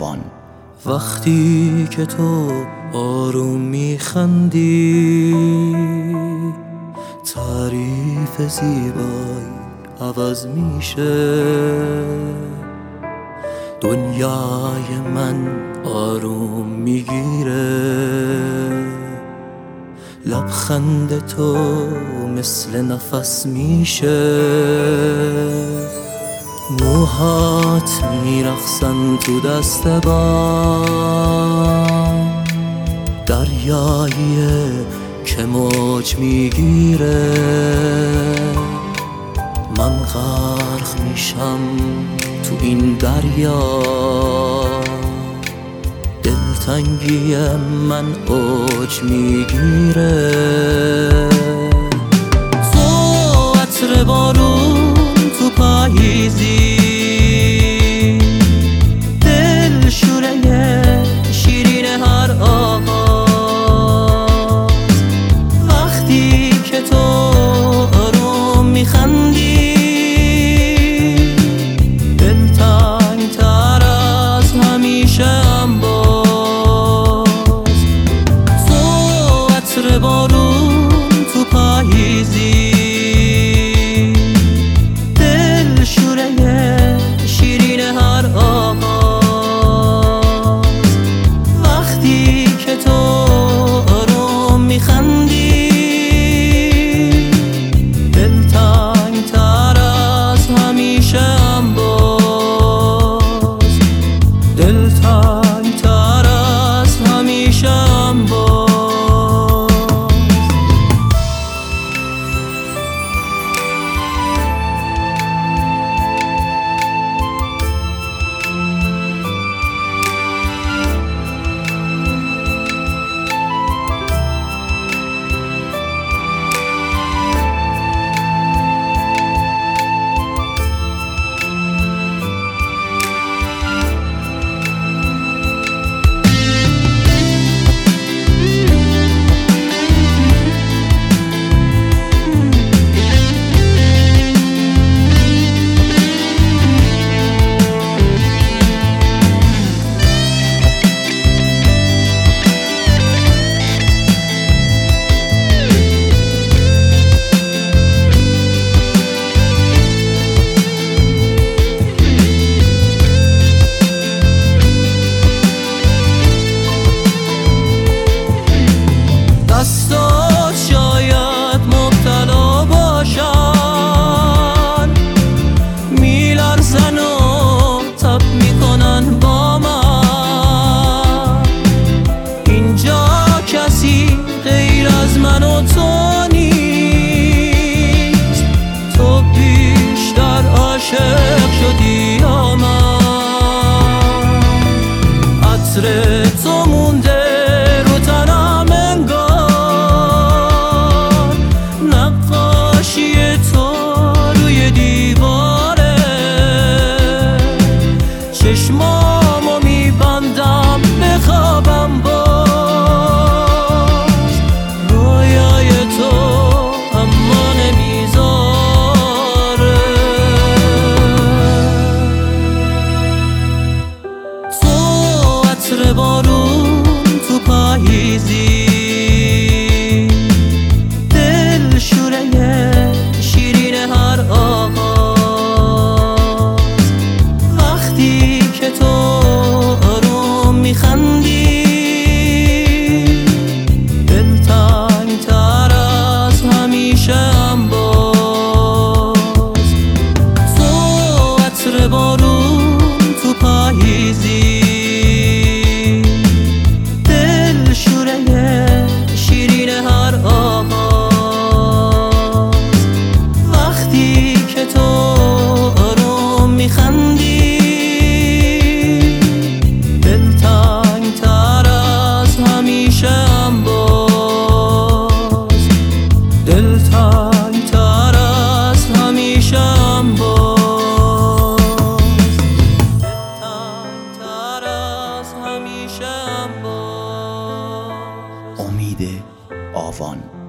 آوان. وقتی که تو آروم میخندی، تعریف زیبایی عوض میشه، دنیای من آروم میگیره. لبخند تو مثل نفس میشه، موهات میرقصن تو دست بام، دریاییه که موج میگیره. من غرق میشم تو این دریا، دلتنگی من اوج میگیره. تو عطر بارون تو پاییزی، دل شوره شیرین هر آغاز. وقتی که تو آروم میخندی، دلتنگ تر از همیشه ام باز. تو عطر بارون تو پاییزی، شیرین هر آغاز. وقتی که تو آروم میخندی، دلتنگ تر از همیشه ام باز. دلتنگ تر از همیشه ام باز. دستات شاید مبتلا باشن، میلرزن و تب میکنن با من. اینجا کسی غیر از من و تو نیست، تو بیشتر عاشق شدی یا من. عطر تو مونده رو تنم انگار، نقاشی تو روی دیواره. چشمامو میبندم بخوابم باز، رویای تو اما نمیذاره. تو عطر بارون تو پاییزی، دل شوره شیرین هر آغاز. وقتی که تو آروم میخندی، دلتنگ تر از همیشه ام باز. تو عطر بارون تو پاییزی، شیرین هر آغاز. وقتی که تو آروم میخندی، دلتنگ تر از همیشه ام باز. دلتنگ تر از همیشه ام باز. دلتنگ تر از همیشه ام باز. امید آوان.